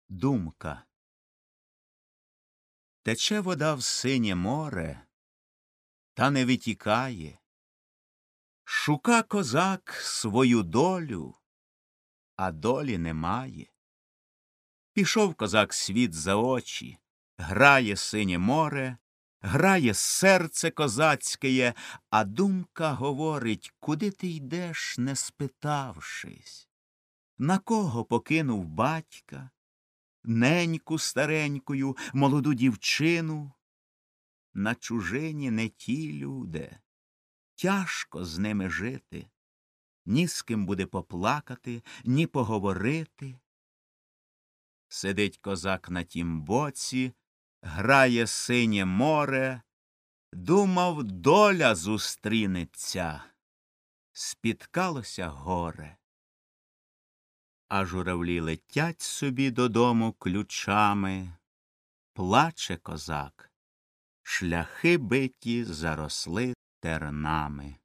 Думка. Тече вода в синє море, та не витікає. Шука козак свою долю, а долі немає. Пішов козак світ за очі, грає синє море, грає серце козацьке, а думка говорить, куди ти йдеш, не спитавшись. На кого покинув батька, неньку старенькою, молоду дівчину? На чужині не ті люди, тяжко з ними жити, ні з ким буде поплакати, ні поговорити. Сидить козак на тім боці, грає синє море, думав, доля зустрінеться, спіткалося горе. А журавлі летять собі додому ключами, плаче козак, шляхи биті заросли тернами.